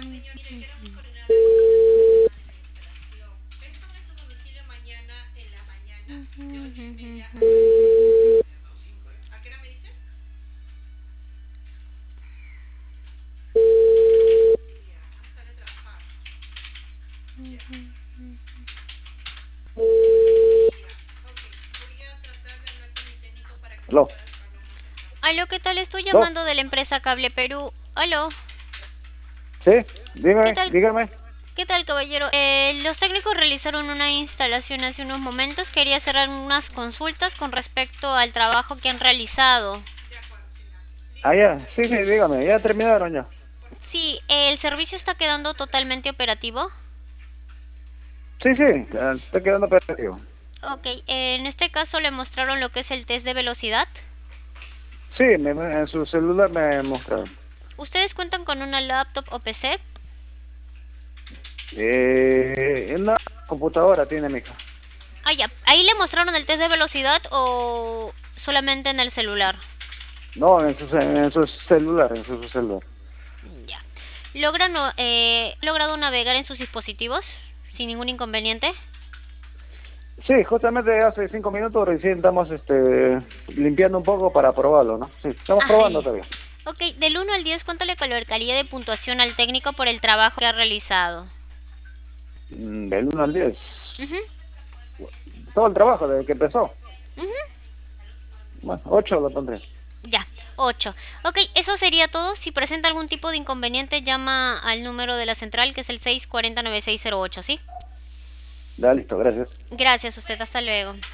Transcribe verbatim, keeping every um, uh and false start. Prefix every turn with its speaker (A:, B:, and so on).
A: Aló.
B: Aló, ¿qué tal? Estoy
A: ¿Aló?
B: llamando de la empresa Cable Perú. Aló,
A: Sí,
B: ¿qué
A: dígame,
B: tal?
A: dígame.
B: ¿Qué tal, caballero? Eh, los técnicos realizaron una instalación hace unos momentos. Quería hacer unas consultas con respecto al trabajo que han realizado.
A: Ah, ya, sí, sí, dígame, ya terminaron ya.
B: Sí, ¿el servicio está quedando totalmente operativo?
A: Sí, sí, eh, está quedando perdido.
B: Ok, eh, en este caso le mostraron lo que es el test de velocidad.
A: Sí, me- me- en su celular me mostraron.
B: ¿Ustedes cuentan con una laptop o P C?
A: Eh, en una computadora tiene mi hija.
B: Ah, ya. ¿Ahí le mostraron el test de velocidad o solamente en el celular?
A: No, en su, ce- en su celular, en su celular.
B: Ya. ¿Logran, o- eh, logrado navegar en sus dispositivos sin ningún inconveniente?
A: Sí, justamente hace cinco minutos recién estamos este, limpiando un poco para probarlo, ¿no? Sí, estamos probando
B: Ay.
A: todavía.
B: Ok, del uno al diez, ¿cuánto le colocaría de puntuación al técnico por el trabajo que ha realizado?
A: Mm, Del uno al diez.
B: Ujú,
A: Todo el trabajo desde que empezó.
B: ujú.
A: Bueno, ocho lo pondré.
B: Ya, ocho. Ok, eso sería todo. Si presenta algún tipo de inconveniente, llama al número de la central, que es el seis cuarenta nueve seis cero ocho, ¿sí?
A: Ya, listo, gracias.
B: Gracias a usted, hasta luego.